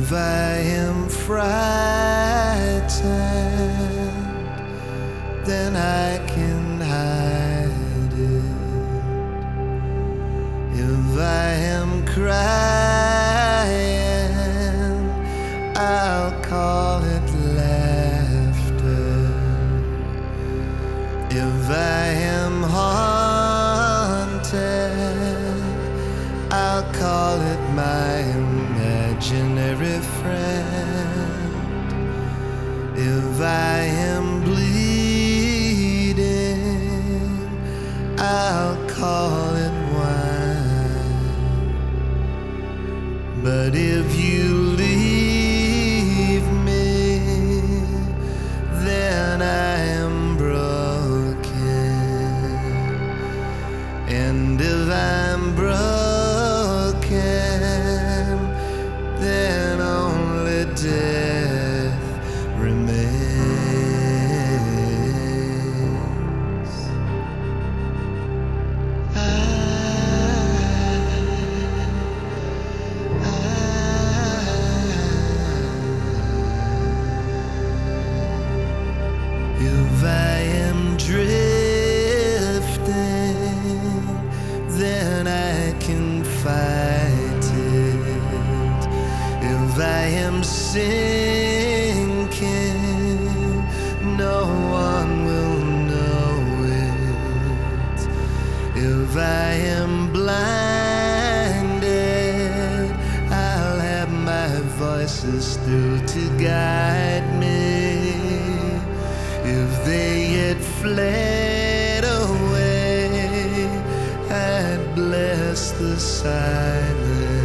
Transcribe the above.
If I am frightened, then I can hide it. If I am crying, I'll call it laughter. If I am haunted, I'll call it my imaginary friend. If I am bleeding, I'll call it wine. But if you leave me, then I am broken. And if I'm broken, then only death remains. If I am drifting, then I can fight it. If I am sinking, no one will know it. If I am blinded, I'll have my voices still to guide me. If they had fled away, I'd bless the silence.